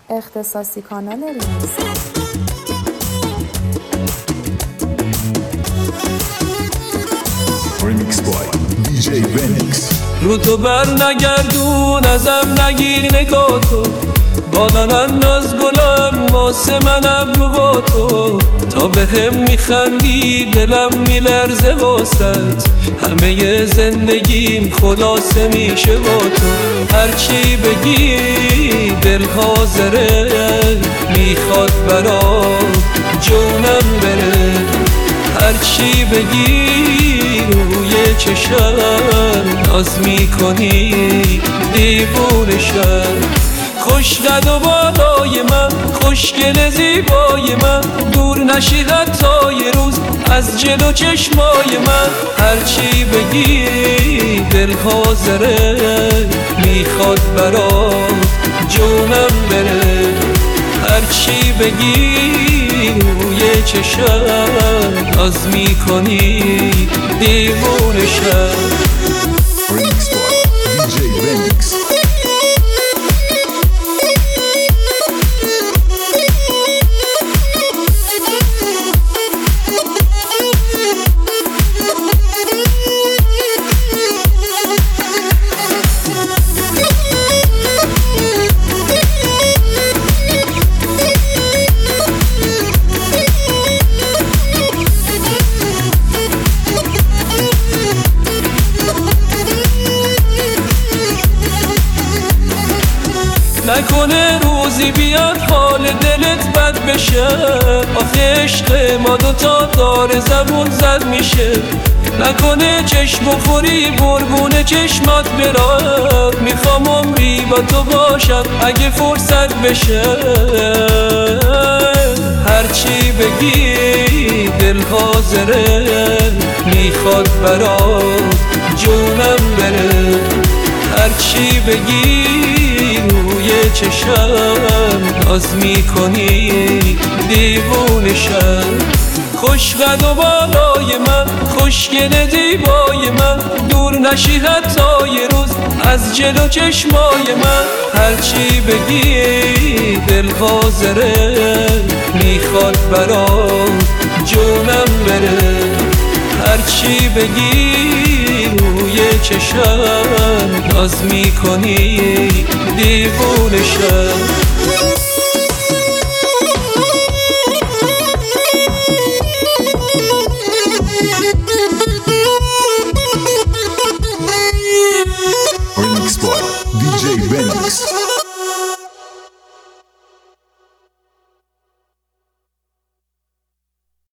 اختصاصی کانال ریمیکس. Remix by DJ Venix. رو تو بر نگردون ازم نگیر نگاه تو، بادنن از گلم واسه من ابرو با تو. تا به هم میخندی دلم میلرزه واسد، همه زندگیم خلاصه میشه با تو. هرچی بگی دل حاضره، میخواد برات جونم بره. هرچی بگی روی چشم ناز میکنی دیوونشم. خوش قد و بالای من، خوشگل زیبای من، دور نشی حتی یه روز از جلو چشمای من. هرچی بگی دل حاضره، میخواد برات جونم بره. هرچی بگی روی چشم ناز میکنی دیوونشم. Remix by DJ Venix. نکنه روزی بیاد حال دلت بد بشه، آخه عشق ما دوتا داره زبون زد میشه. نکنه چشم بخوری بربون چشمات برات، میخوام عمری با تو باشم اگه فرصت بشه. هرچی بگی دل حاضره، میخواد برات جونم بره. هرچی بگی روی چشم ناز میکنی دیوونشم. خوش قد و بالای من، خوشگل زیبای من، دور نشی حتی یه روز از جلو چشمای من. هرچی بگی دل حاضره، میخواد برات جونم بره. هرچی بگی روی چشم ناز میکنی دیوونشم.